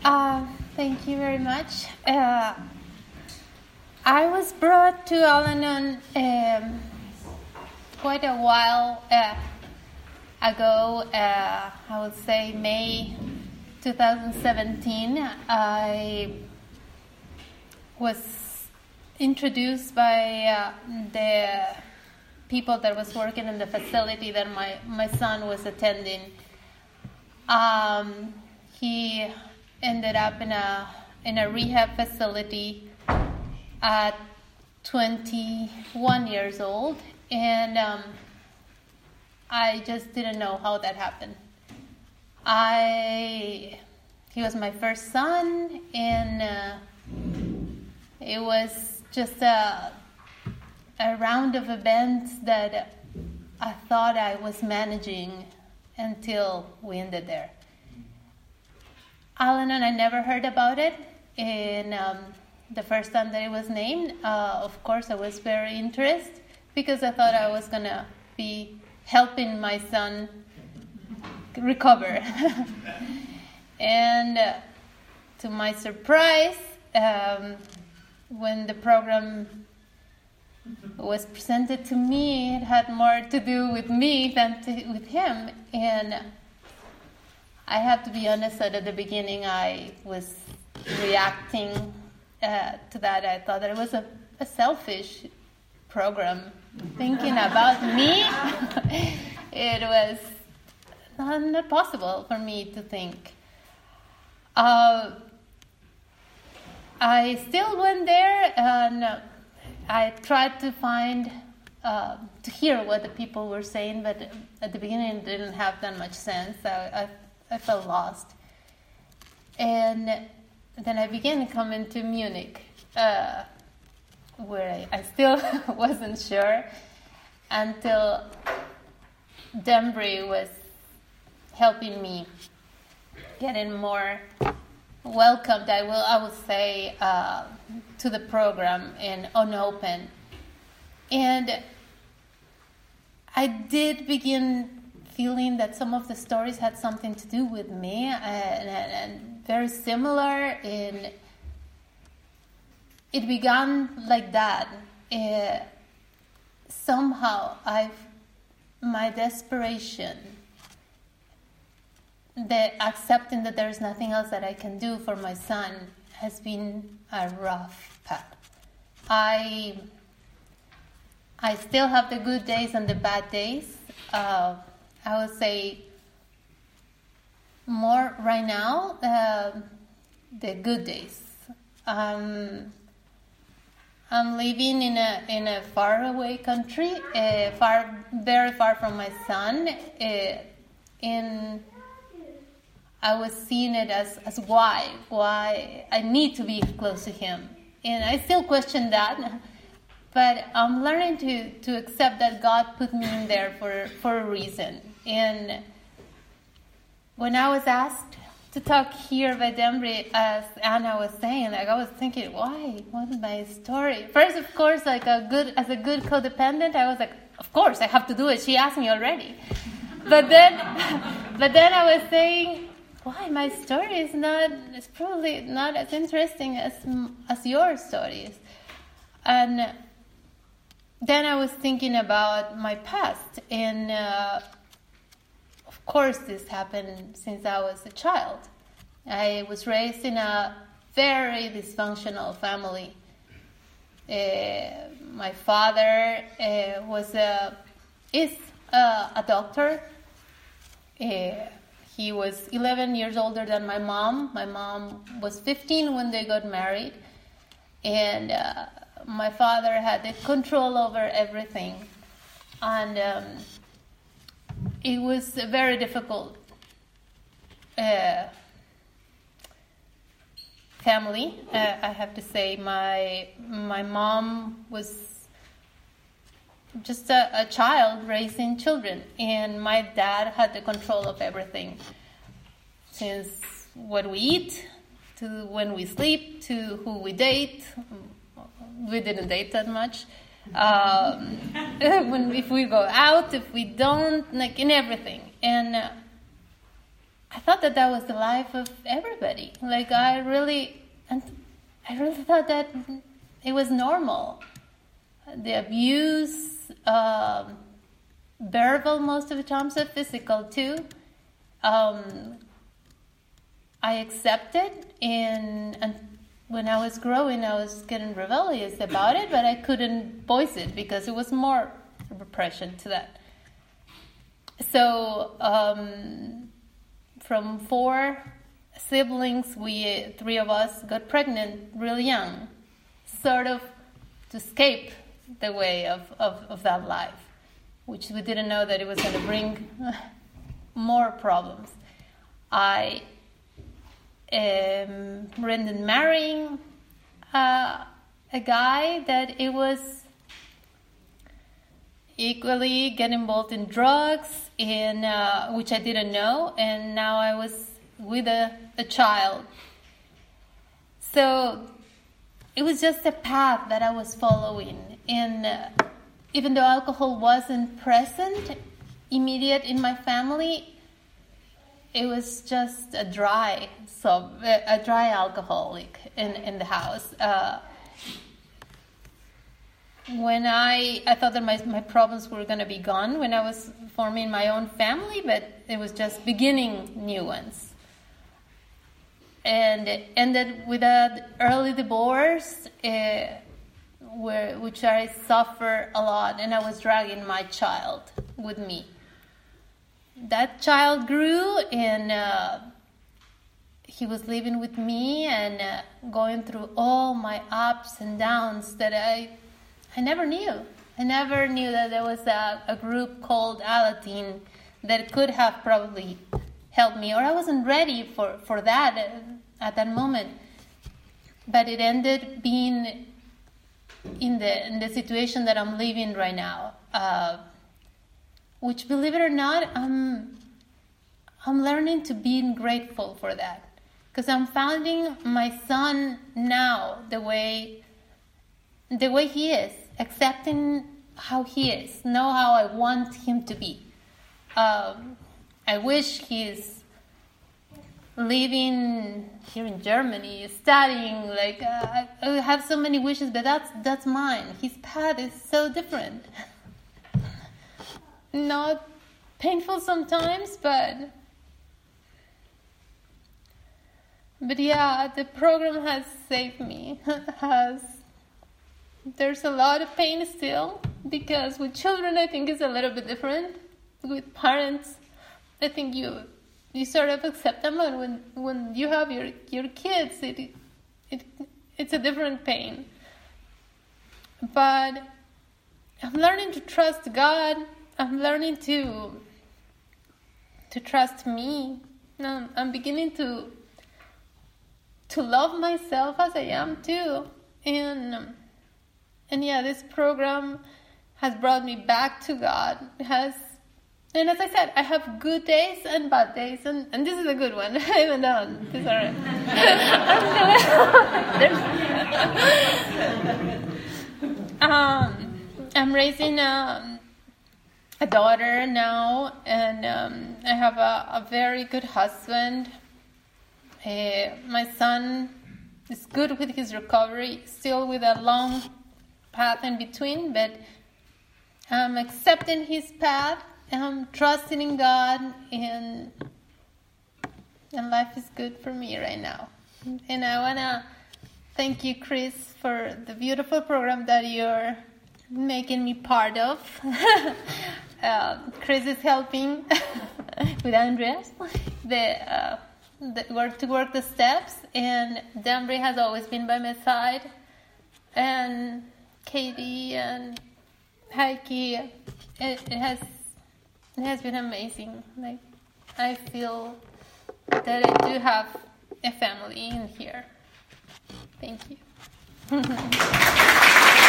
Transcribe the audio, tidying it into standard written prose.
Thank you very much. I was brought to Al-Anon quite a while ago. I would say May 2017. I was introduced by the people that was working in the facility that my son was attending. He ended up in a rehab facility at 21 years old, and I just didn't know how that happened. He was my first son, and it was just a round of events that I thought I was managing until we ended there. Al-Anon, I never heard about it. And the first time that it was named, of course, I was very interested because I thought I was going to be helping my son recover. And to my surprise, when the program was presented to me, it had more to do with me than with him. And I have to be honest that at the beginning I was reacting to that. I thought that it was a selfish program. Thinking about me, it was not possible for me to think. I still went there and I tried to find, to hear what the people were saying, but at the beginning it didn't have that much sense. I felt lost. And then I began coming to Munich, where I still wasn't sure until Dembry was helping me getting more welcomed, I would say, to the program in Open. And I did begin feeling that some of the stories had something to do with me and very similar. And it began like that. Somehow my desperation, the accepting that there's nothing else that I can do for my son, has been a rough path. I still have the good days and the bad days. I would say more right now the good days. I'm living in a faraway country, very far from my son, and I was seeing it as why I need to be close to him, and I still question that. But I'm learning to accept that God put me in there for a reason. And when I was asked to talk here by Dembry, as Anna was saying, I was thinking, why? What is my story? First, of course, as a good codependent, I was like, of course, I have to do it. She asked me already. But then I was saying, why? My story is probably not as interesting as your stories. And then I was thinking about my past, and of course this happened since I was a child. I was raised in a very dysfunctional family. My father is a doctor. He was 11 years older than my mom. My mom was 15 when they got married, and my father had the control over everything, and it was a very difficult family. I have to say, my mom was just a child raising children, and my dad had the control of everything, since what we eat to when we sleep to who we date. We didn't date that much. If we go out, if we don't, like in everything. And I thought that was the life of everybody. Like I really thought that it was normal. The abuse, verbal most of the time, so physical too. I accepted, and when I was growing, I was getting rebellious about it, but I couldn't voice it because it was more repression to that. So, from 4 siblings, 3 of us got pregnant really young, sort of to escape the way of that life, which we didn't know that it was going to bring more problems. I ended up marrying a guy that it was equally get involved in drugs, which I didn't know, and now I was with a child. So it was just a path that I was following, and even though alcohol wasn't present immediate in my family, it was just a dry alcoholic in the house. When I thought that my problems were going to be gone when I was forming my own family, but it was just beginning new ones. And it ended with an early divorce, which I suffered a lot, and I was dragging my child with me. That child grew, and he was living with me and going through all my ups and downs that I never knew. I never knew that there was a group called Alateen that could have probably helped me, or I wasn't ready for that at that moment. But it ended being in the situation that I'm living right now, which, believe it or not, I'm learning to be grateful for that, because I'm finding my son now the way he is, accepting how he is, know how I want him to be. I wish he's living here in Germany, studying. Like I have so many wishes, but that's mine. His path is so different. Not painful sometimes, but yeah, the program has saved me. There's a lot of pain still, because with children I think it's a little bit different. With parents, I think you sort of accept them, and when you have your kids, it's a different pain. But I'm learning to trust God. I'm learning to trust me. I'm beginning to love myself as I am too. And yeah, this program has brought me back to God. And as I said, I have good days and bad days, and this is a good one. I haven't done this already. I'm raising a daughter now, and I have a very good husband. My son is good with his recovery, still with a long path in between, but I'm accepting his path. I'm trusting in God, and life is good for me right now. And I want to thank you, Chris, for the beautiful program that you're making me part of. Chris is helping with Andreas to work the steps, and Dambri has always been by my side, and Katie and Heike. It has been amazing. Like, I feel that I do have a family in here. Thank you.